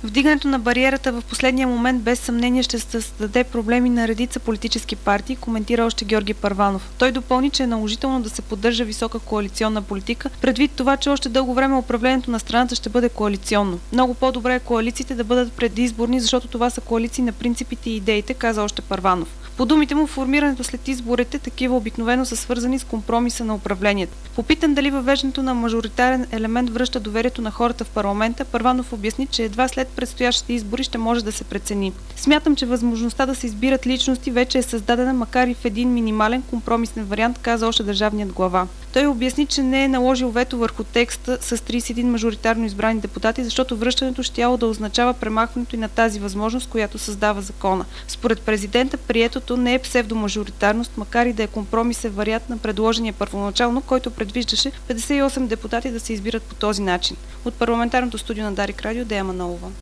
Вдигането на бариерата в последния момент без съмнение ще създаде проблеми на редица политически партии, коментира още Георги Първанов. Той допълни, че е наложително да се поддържа висока коалиционна политика, предвид това, че още дълго време управлението на страната ще бъде коалиционно. Много по-добре е коалициите да бъдат предизборни, защото това са коалиции на принципите и идеите, каза още Първанов. По думите му, формирането след изборите такива обикновено са свързани с компромиса на управлението. Попитан дали въвеждането на мажоритарен елемент връща доверието на хората в парламента, Първанов обясни, че едва след предстоящите избори ще може да се прецени. Смятам, че възможността да се избират личности вече е създадена, макар и в един минимален компромисен вариант, каза още държавният глава. Той обясни, че не е наложил вето върху текста с 31 мажоритарно избрани депутати, защото връщането щяло да означава премахването и на тази възможност, която създава закона. Според президента, приетото не е псевдомажоритарност, макар и да е компромисен вариант на предложения първоначално, който предвиждаше 58 депутати да се избират по този начин. От парламентарното студио на Дарик Радио, Дея Манолова.